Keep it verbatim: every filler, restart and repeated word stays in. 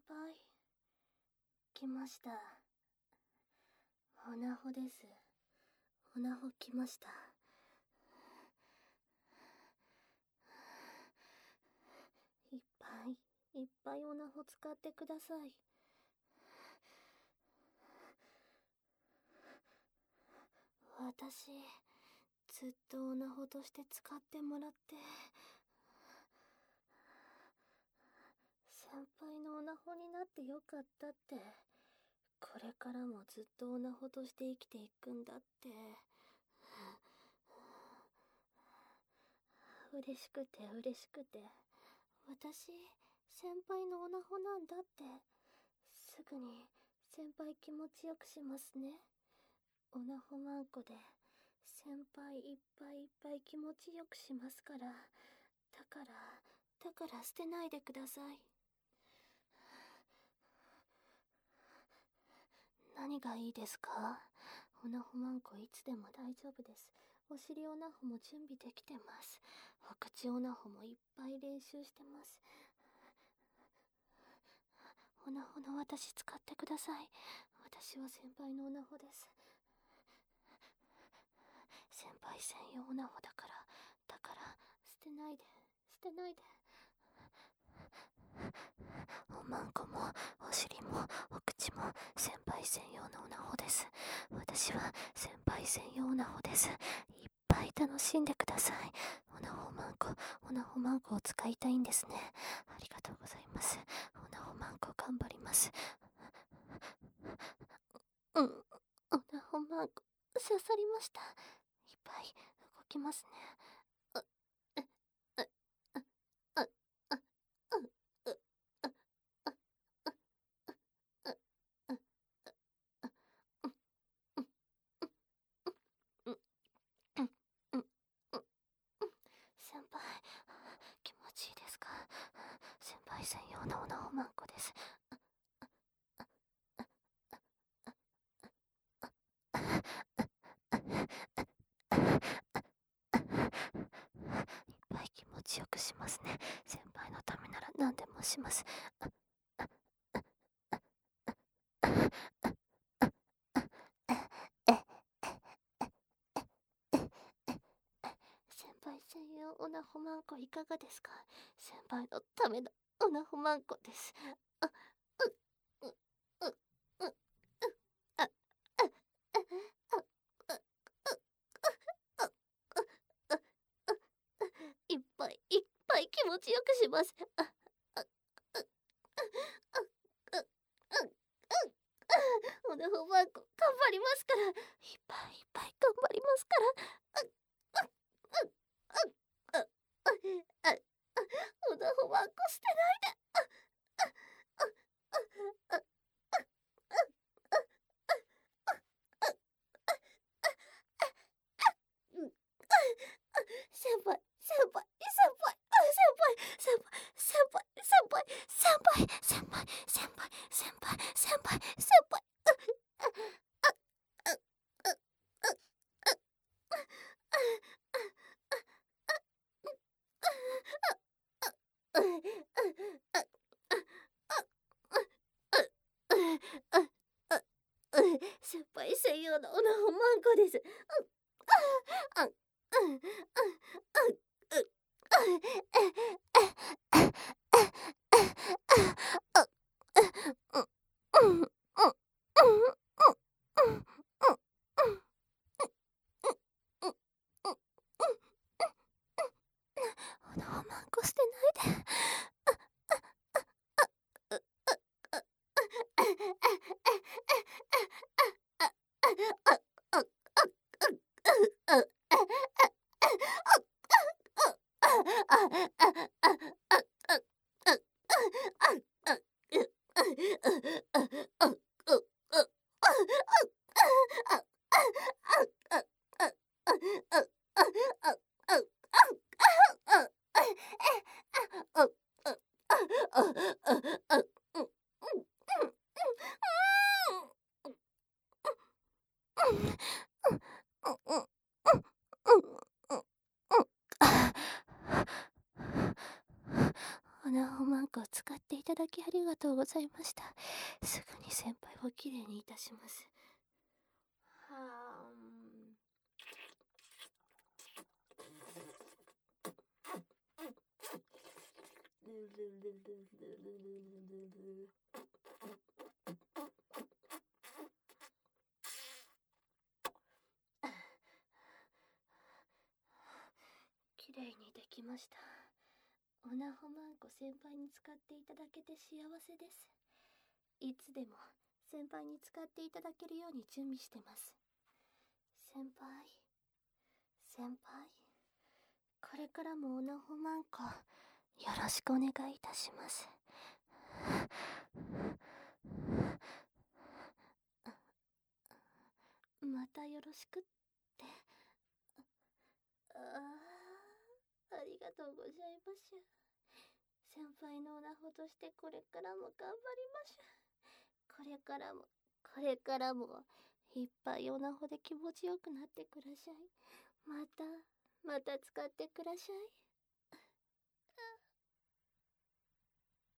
輩、来ました。おなほです。おなほ来ました。いっぱいいっぱいおなほ使ってください。私ずっとおなほとして使ってもらって、先輩のおなほになってよかったって、これからもずっとおなほとして生きていくんだって、嬉しくて嬉しくて、私先輩のおなほなんだって、すぐに先輩気持ちよくしますね。おなほまんこで先輩いっぱいいっぱい気持ちよくしますから、だからだから捨てないでください。何がいいですか？おなほまんこいつでも大丈夫です。お尻おなほも準備できてます。お口おなほもいっぱい練習してます。おなほの私使ってください。私は先輩のおなほです。先輩専用おなほだから、だから捨てないで、捨てないで。おまんこもお尻もお口も先輩専用のおなほです。私は先輩専用おなほです。いっぱい楽しんでください。おなほまんこ、おなほまんこを使いたいんですね。ありがとうございます。おなほまんこ頑張ります。うん、おなほまんこ刺さりました。いっぱい動きますね。あ、え、あ、あ、あ、あ、あ、先輩、気持ちいいですか？先輩専用のおなほまんこです。いっぱい気持ちよくしますね。先輩のためなら何でもします。先輩専用おなほまんこいかがですか？先輩のためのおなほまんこです。あ、う、う、う、う、う、あ、あ、あ、いっぱいいっぱい気持ちよくします。あ、あ、あ、あ、あ、おなほまんこ頑張りますから、いっぱいいっぱい頑張りますから。あ、おなほまんこ捨てないで。先輩、先輩、先輩、先輩、先輩、先輩、先輩、先輩、先輩、先輩、先輩、先輩。先輩専用のおなほまんこです。おなほまんこ捨てないで。おなほまんこを使っていただきありがとうございました。すぐに先輩をきれいにいたします。はーん。きれいにできました。おなほまんこ先輩に使っていただけて幸せです。いつでも先輩に使っていただけるように準備してます。先輩、先輩、これからもおなほまんこよろしくお願いいたします。またよろしくって。ああ、ありがとうございましゅ。先輩のおなほとしてこれからも頑張りましゅ。これからも、これからも、いっぱいおなほで気持ちよくなってください。また、また使ってください。